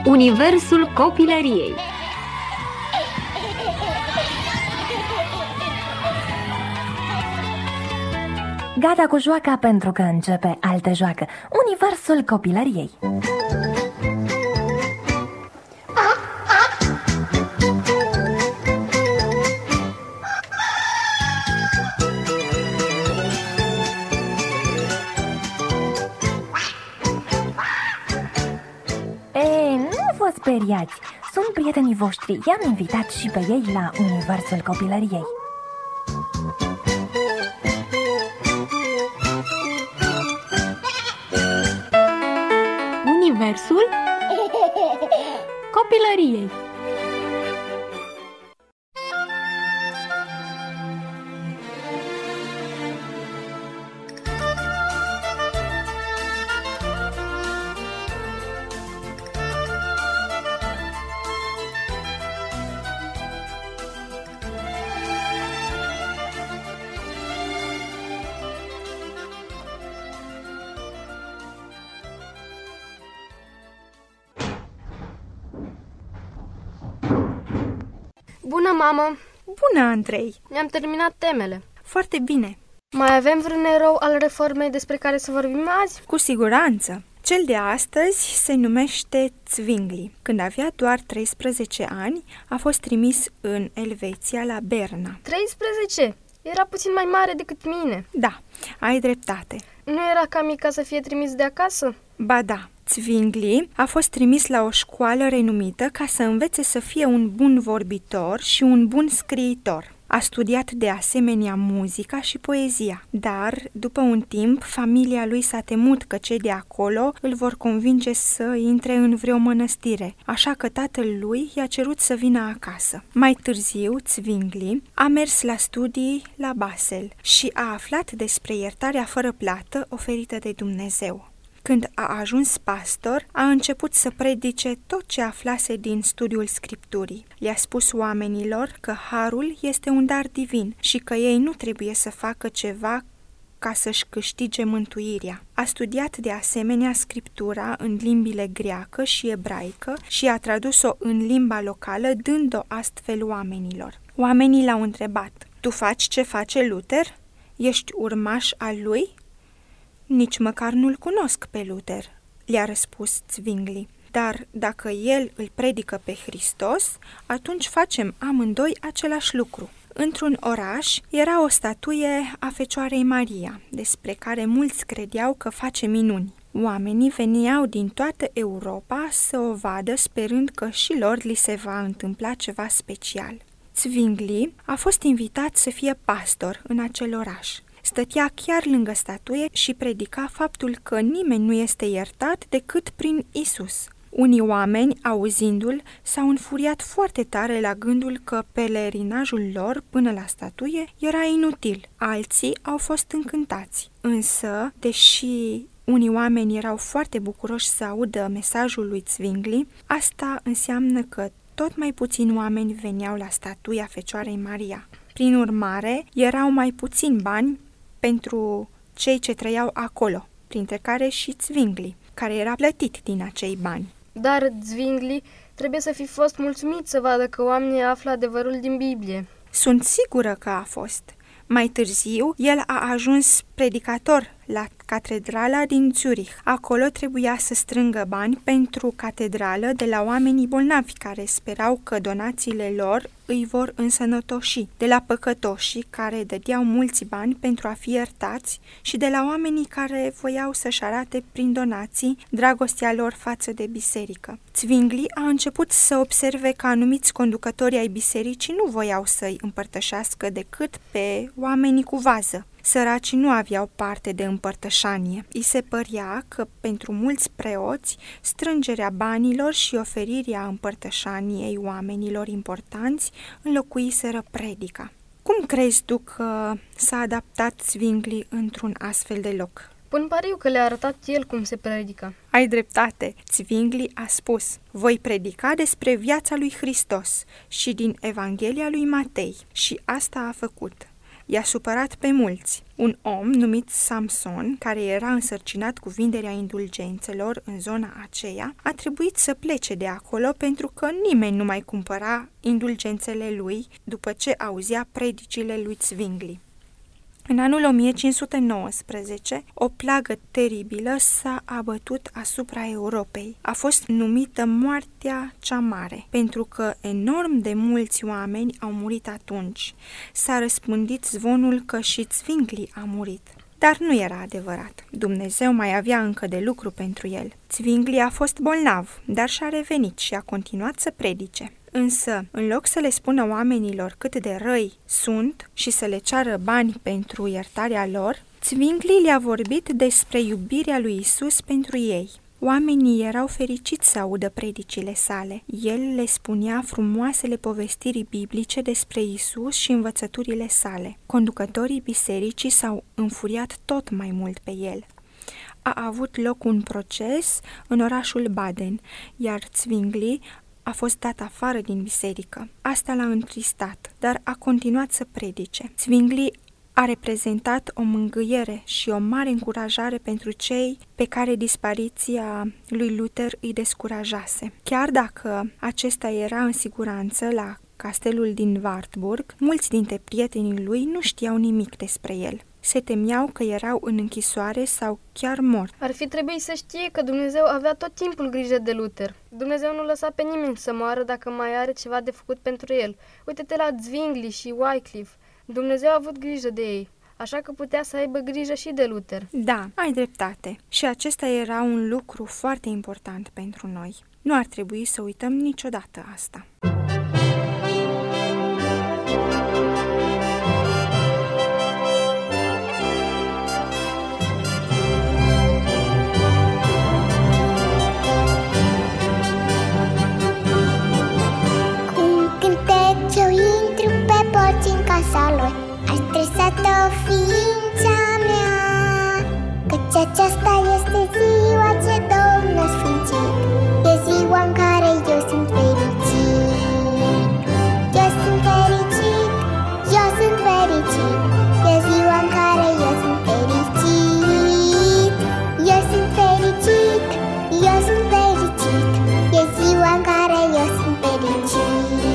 Universul copilăriei. Gata cu joaca pentru că începe altă joacă. Universul copilăriei. Nu vă speriați, sunt prietenii voștri. I-am invitat și pe ei la Universul copilăriei. Universul copilăriei. Bună, mamă! Bună, Andrei! Mi-am terminat temele. Foarte bine! Mai avem vreun erou al reformei despre care să vorbim azi? Cu siguranță! Cel de astăzi se numește Zwingli. Când avea doar 13 ani, a fost trimis în Elveția, la Berna. 13? Era puțin mai mare decât mine. Da, ai dreptate. Nu era ca mica să fie trimis de acasă? Ba da, Zwingli a fost trimis la o școală renumită ca să învețe să fie un bun vorbitor și un bun scriitor. A studiat de asemenea muzica și poezia, dar după un timp familia lui s-a temut că cei de acolo îl vor convinge să intre în vreo mănăstire, așa că tatăl lui i-a cerut să vină acasă. Mai târziu, Zwingli a mers la studii la Basel și a aflat despre iertarea fără plată oferită de Dumnezeu. Când a ajuns pastor, a început să predice tot ce aflase din studiul Scripturii. Le-a spus oamenilor că harul este un dar divin și că ei nu trebuie să facă ceva ca să-și câștige mântuirea. A studiat de asemenea Scriptura în limbile greacă și ebraică și a tradus-o în limba locală, dând-o astfel oamenilor. Oamenii l-au întrebat: "Tu faci ce face Luther? Ești urmaș al lui?" "Nici măcar nu-l cunosc pe Luther," le-a răspuns Zwingli. "Dar dacă el îl predică pe Hristos, atunci facem amândoi același lucru." Într-un oraș era o statuie a Fecioarei Maria, despre care mulți credeau că face minuni. Oamenii veneau din toată Europa să o vadă, sperând că și lor li se va întâmpla ceva special. Zwingli a fost invitat să fie pastor în acel oraș. Stătea chiar lângă statuie și predica faptul că nimeni nu este iertat decât prin Isus. Unii oameni, auzindu-l, s-au înfuriat foarte tare la gândul că pelerinajul lor până la statuie era inutil. Alții au fost încântați. Însă, deși unii oameni erau foarte bucuroși să audă mesajul lui Zwingli, asta înseamnă că tot mai puțini oameni veneau la statuia Fecioarei Maria. Prin urmare, erau mai puțini bani pentru cei ce trăiau acolo, printre care și Zwingli, care era plătit din acei bani. Dar Zwingli trebuie să fi fost mulțumit să vadă că oamenii află adevărul din Biblie. Sunt sigură că a fost. Mai târziu, el a ajuns predicator la catedrala din Zurich. Acolo trebuia să strângă bani pentru catedrală de la oamenii bolnavi care sperau că donațiile lor îi vor însănătoși, de la păcătoșii care dădeau mulți bani pentru a fi iertați și de la oamenii care voiau să-și arate prin donații dragostea lor față de biserică. Zwingli a început să observe că anumiți conducători ai bisericii nu voiau să-i împărtășească decât pe oamenii cu vază. Săracii nu aveau parte de împărtășanie. I se părea că pentru mulți preoți, strângerea banilor și oferirea împărtășaniei oamenilor importanți înlocuiseră predica. Cum crezi tu că s-a adaptat Zwingli într-un astfel de loc? Pun pariu că le-a arătat el cum se predică. Ai dreptate. Zwingli a spus: "Voi predica despre viața lui Hristos și din Evanghelia lui Matei." Și asta a făcut. I-a supărat pe mulți. Un om numit Samson, care era însărcinat cu vinderea indulgențelor în zona aceea, a trebuit să plece de acolo pentru că nimeni nu mai cumpăra indulgențele lui după ce auzea predicile lui Zwingli. În anul 1519, o plagă teribilă s-a abătut asupra Europei. A fost numită Moartea cea Mare, pentru că enorm de mulți oameni au murit atunci. S-a răspândit zvonul că și Zwingli a murit. Dar nu era adevărat. Dumnezeu mai avea încă de lucru pentru el. Zwingli a fost bolnav, dar și-a revenit și a continuat să predice. Însă, în loc să le spună oamenilor cât de răi sunt și să le ceară bani pentru iertarea lor, Zwingli le-a vorbit despre iubirea lui Isus pentru ei. Oamenii erau fericiți să audă predicile sale. El le spunea frumoasele povestiri biblice despre Isus și învățăturile sale. Conducătorii bisericii s-au înfuriat tot mai mult pe el. A avut loc un proces în orașul Baden, iar Zwingli a fost dat afară din biserică. Asta l-a întristat, dar a continuat să predice. Zwingli a reprezentat o mângâiere și o mare încurajare pentru cei pe care dispariția lui Luther îi descurajase. Chiar dacă acesta era în siguranță la castelul din Wartburg, mulți dintre prietenii lui nu știau nimic despre el. Se temeau că erau în închisoare sau chiar morți. Ar fi trebuit să știe că Dumnezeu avea tot timpul grijă de Luther. Dumnezeu nu lăsa pe nimeni să moară dacă mai are ceva de făcut pentru el. Uite-te la Zwingli și Wycliffe. Dumnezeu a avut grijă de ei, așa că putea să aibă grijă și de Luther. Da, ai dreptate. Și acesta era un lucru foarte important pentru noi. Nu ar trebui să uităm niciodată asta. Stresată ființa mea, căci aceasta este ziua ce Domnul a sfințit. E ziua în care eu sunt fericit. Eu sunt fericit, eu sunt fericit. E ziua în care eu sunt fericit. Eu sunt fericit, eu sunt fericit. E ziua în care eu sunt fericit.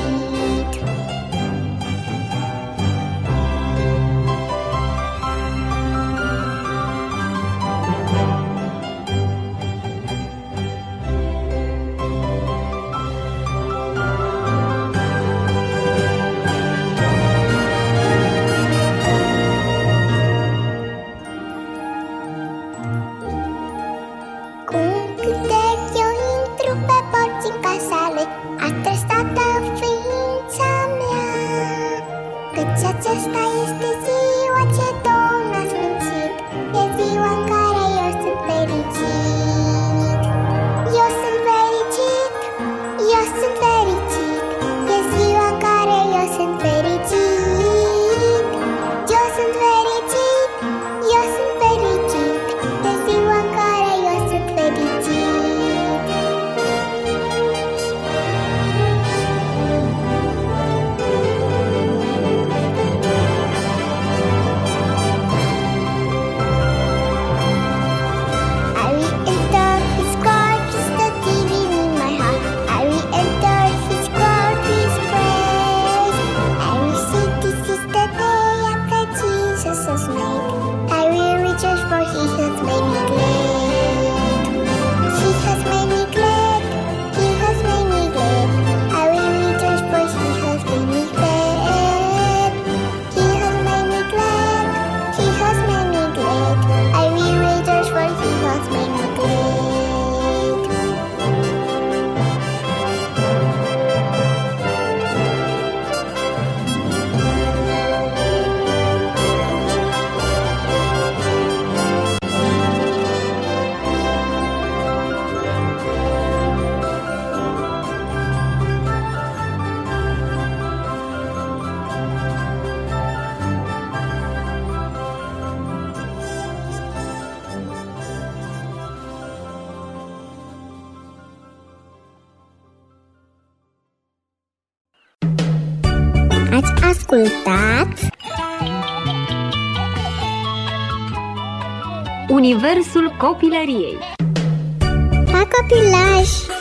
Aceasta este ziua ce Domnul a sfințit. E ziua în care eu sunt fericit. Eu sunt fericit, eu sunt fericit. E ziua în care eu sunt fericit. Eu sunt fericit, eu sunt fericit. E ziua în care eu sunt fericit. Ați ascultat Universul copilăriei. La copilaj!